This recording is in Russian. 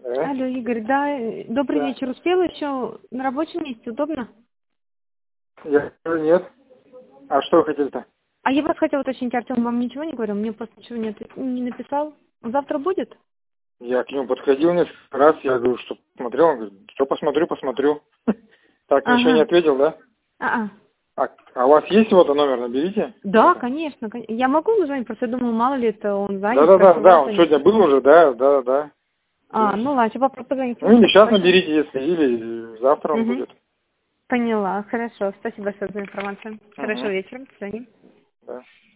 Алло, Игорь, да, добрый Да. вечер. Успела еще на рабочем месте, удобно? Я говорю, нет. А что вы хотели-то? А я вас хотела уточнить, Артем вам ничего не говорил? Мне просто ничего не написал. Завтра будет? Я к нему подходил несколько раз, я говорю, что посмотрел, он говорит, что посмотрю. Так, ничего не Ага. ответил, да? А-а. А у вас есть его-то номер, наберите? Да, конечно. Я могу позвонить, просто я думаю, мало ли это он занят, Да, просылал он звонить. сегодня был уже, да. Ну ладно, сейчас попробую позвонить. Ну или Спасибо сейчас большое. наберите, если, или завтра он Угу. будет. Поняла, хорошо. Спасибо большое за информацию. Хорошего Угу. вечера. До свидания. Да.